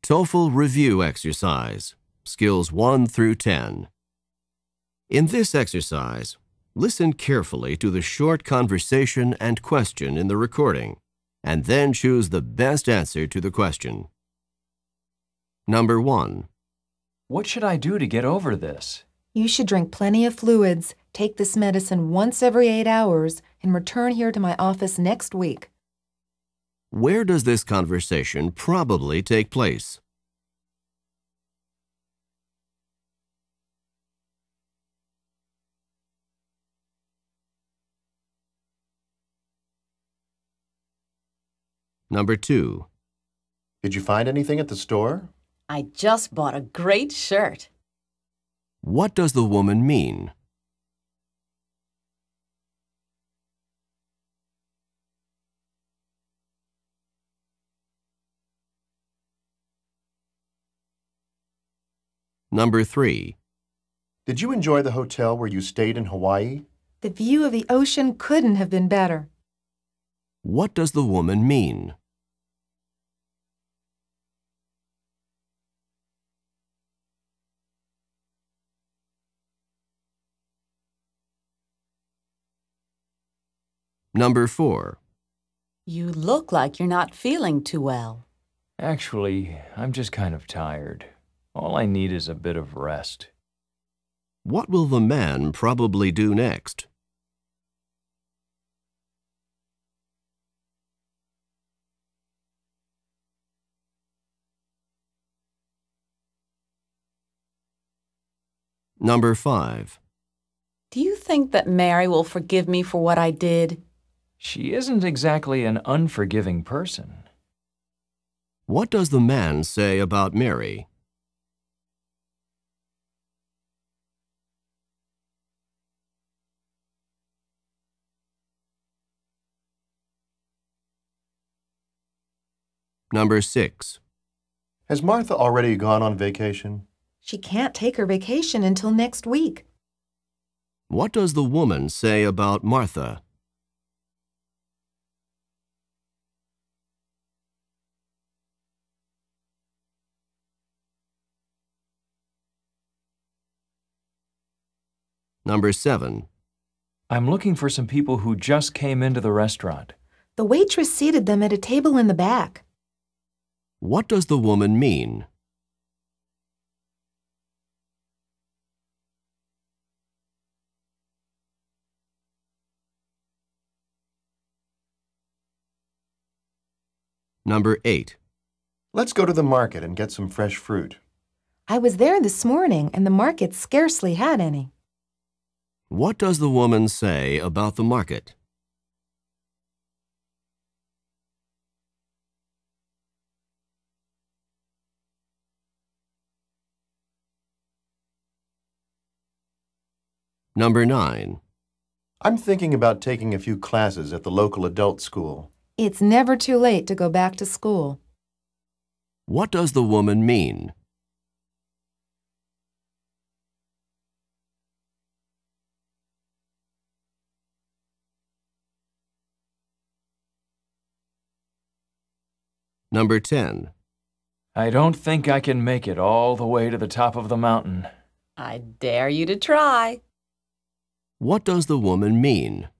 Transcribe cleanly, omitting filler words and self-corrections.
TOEFL Review Exercise, Skills 1 through 10. In this exercise, listen carefully to the short conversation and question in the recording, and then choose the best answer to the question. Number 1. What should I do to get over this? You should drink plenty of fluids, take this medicine once every 8 hours, and return here to my office next week. Where does this conversation probably take place? Number 2. Did you find anything at the store? I just bought a great shirt. What does the woman mean? Number 3. Did you enjoy the hotel where you stayed in Hawaii? The view of the ocean couldn't have been better. What does the woman mean? Number 4. You look like you're not feeling too well. Actually, I'm just kind of tired. All I need is a bit of rest. What will the man probably do next? Number 5. Do you think that Mary will forgive me for what I did? She isn't exactly an unforgiving person. What does the man say about Mary? Number 6. Has Martha already gone on vacation? She can't take her vacation until next week. What does the woman say about Martha? Number 7. I'm looking for some people who just came into the restaurant. The waitress seated them at a table in the back. What does the woman mean? Number 8. Let's go to the market and get some fresh fruit. I was there this morning, and the market scarcely had any. What does the woman say about the market? Number 9. I'm thinking about taking a few classes at the local adult school. It's never too late to go back to school. What does the woman mean? Number 10. I don't think I can make it all the way to the top of the mountain. I dare you to try. What does the woman mean?